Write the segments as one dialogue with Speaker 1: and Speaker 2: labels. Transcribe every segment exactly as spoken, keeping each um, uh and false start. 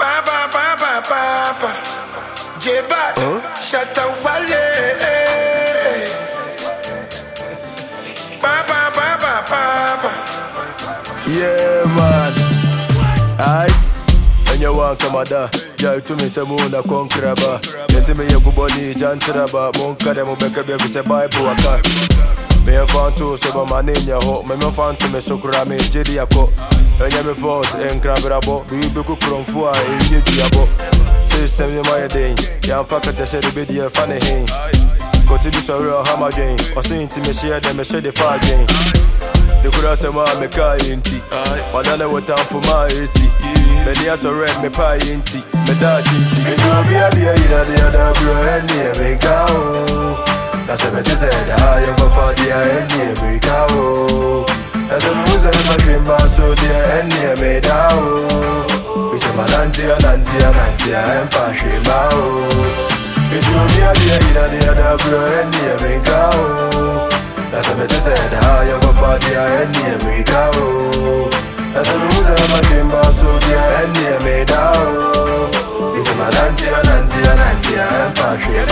Speaker 1: Ba ba ba ba ba ba. J-Bad, shut up, Wale. Ba ba ba ba ba ba.
Speaker 2: Yeah, man. Aye. And you want come ada. Yeah, to me say muna konkraba. Yes, me ye kuboni jantraba. Monka demo beka be fi say Bible aka. Me a fan to so ba manenya ho. Me me fan to me sokura me jedi ako. Enya me force en krabirabo. Bi bi ku kronfu a enye diabo. System ye my day. Ya faka te shede be die fane hin. Go to be so real hammer game. Or see me share them me share the far game. The could say my me car inti. Madana what time for my A C. Many as a red me pie inti. Me dad inti. Me so be a be a ida the other bro and the America. That's what me say. The higher go for the America. That's what me say. My dream man so the America. We say my nantia nantia nantia and fashion now. Me so be a be a ida the other bro and the America. That's what me say, the higher go for the America. That's what me say, my dream boss, so the America. This is my nantia, nantia, nantia, and fashion.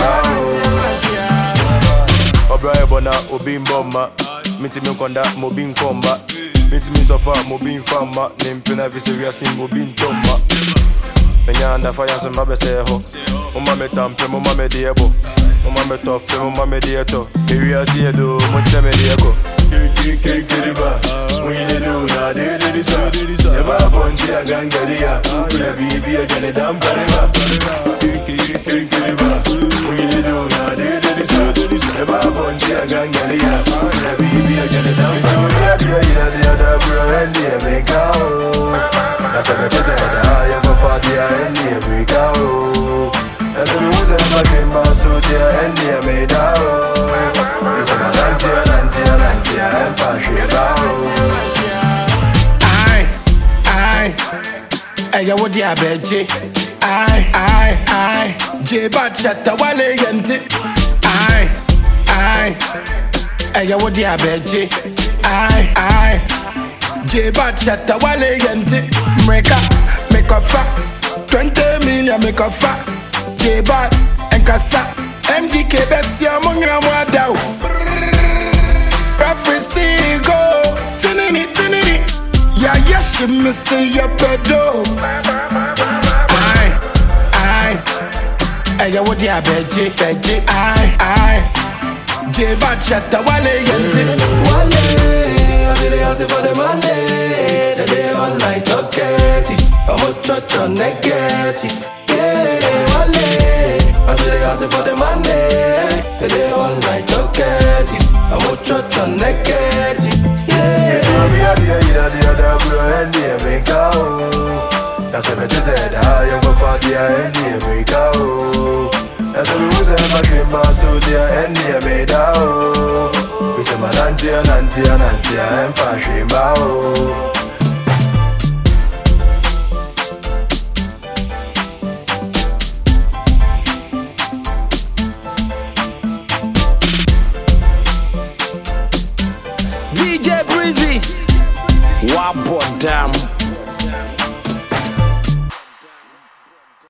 Speaker 2: Obraya bona, obin bomba. Miti me konda, mobin komba. Miti me sofa, mobin fama. Nimpina viseria sim, mobin tomba. Menya anda fire so mabe seho. Mama me tampe, mama me diebo. Mama me tough, mama me dieto. Area see do, much me diego. Kiki kiki kiriba. We need do na de de so. Eba bonji a gangaria. Kula bibi a gane dam kariba. Kiki kiki kiriba. We need do na de de so. Eba bonji a gangaria. Kula bibi a gane dam kariba. Dia dia dia da bro and dia make out. That's what I say. Da ya go for dia and dia make out. That's what we say. My dream man so dia and dia made out. It's a nantia, nantia, nantia, and fashion out.
Speaker 1: Aye, aye. Hey, yo, what the abeje? Aye, aye, aye. J-Bad chatta wale yente. Aye, aye. Hey, yo, what the abeje? Aye, aye. J-Bad chatta wale yente. Mreka, make a fa. Twenty million make a fa. J-Bad and Kasa. M D K Bessia Mungra Wadao. Prophecy go. Tinini, tinini. Ya yashi missing your pedo. Aye, aye. Hey, what the abeji, beji. Aye, aye. J-Bad chatta wale yente.
Speaker 3: Wale, I say they hustle for the money. They they all like talkative. I'm a church on negative. Yeah, wale. I say they hustle for the money. They they all like talkative. I'm a church on negative. Yeah.
Speaker 2: It's gonna be a day, ida the other bro and the America. That's what me say. The higher go for the America. That's what we say. My dream boss, so the America. We say my nantia, nantia, nantia, and fashion bow.
Speaker 4: D J Breezy, Wabo Dam.